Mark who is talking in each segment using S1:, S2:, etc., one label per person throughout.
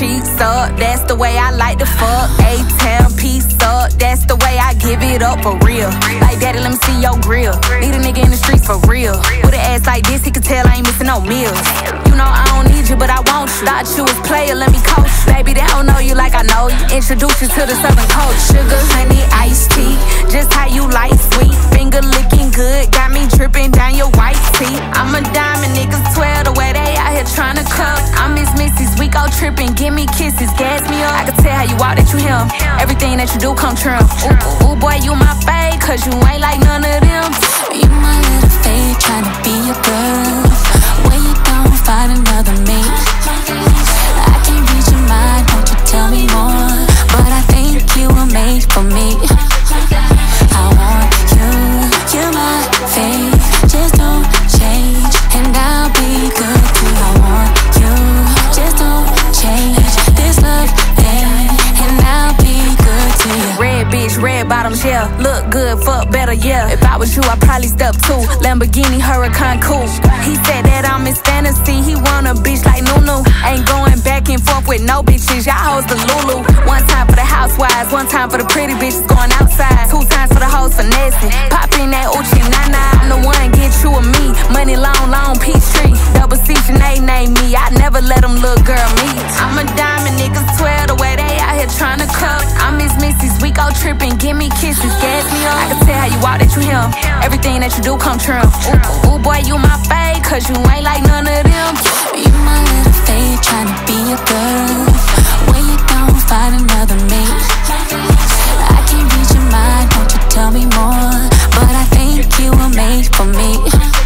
S1: cheeks up, that's the way I like to fuck. A-town, piece up, that's the way I give it up for real. Like, daddy, let me see your grill. Need a nigga in the streets for real. With an ass like this, he can tell I ain't missing no meals. You know I don't need you, but I want you. Thought you was player, let me coach you. Baby, they don't know you like I know you. Introduce you to the Southern coach. Sugar, honey, iced tea, just how you like sweet. Finger licking good, got me dripping down your white tee. I'm a diamond, niggas 12 the way they out here tryna cuff. I'm Miss Missy's, we go tripping, give me kisses, gas me up. I can tell how you walk that you him. Everything that you do come true. Ooh, boy, you my fave, cause you ain't like none of them.
S2: You my little fave, tryna be a girl. When you don't find another mate, I can't read your mind, won't you tell me more? But I think you were made for me. I want you, you're my fave. Just don't change, and I'll be good too. I want you, just don't change. This love thing, and I'll be good to you.
S1: Red bitch, red bottoms, yeah. Look good, fuck better, yeah. If I was you, I'd probably step two. Lamborghini Huracan coupe. He said that I'm his fantasy. He want a bitch like Nunu. Ain't going back and forth with no bitches. Y'all hoes the Lulu. One time for the housewives, one time for the pretty bitches going outside. 2 times for the hoes finessing. Popping that Uchi Nana. I'm the one, get you and me. Money long, long peach tree. Double C, Sinead name me. I never let them little girl meet. I'm a diamond, niggas 12 the way they out here tryna cuff. I'm Miss Missy's, we go tripping, give me kisses, gas me up. I can tell how you walk that you him. Everything that you do come true. Ooh, boy, you my fave, cause you ain't like none of them.
S2: You my little fave, tryna be a girl. When you don't find another mate, I can't read your mind, won't you tell me more? But I think you were made for me.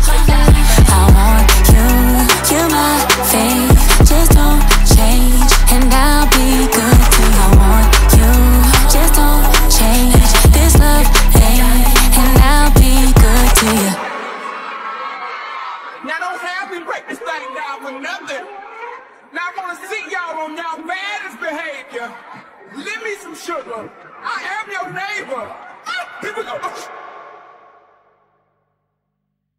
S2: I want you, you're my fave. Just don't change, and I'll be good too. I want you, just don't change. This love thing, and I'll be good to you.
S3: Now don't have me break this thing down for nothing. Now I wanna see y'all on y'all baddest behavior. Lend me some sugar. I am your neighbor. Here we go.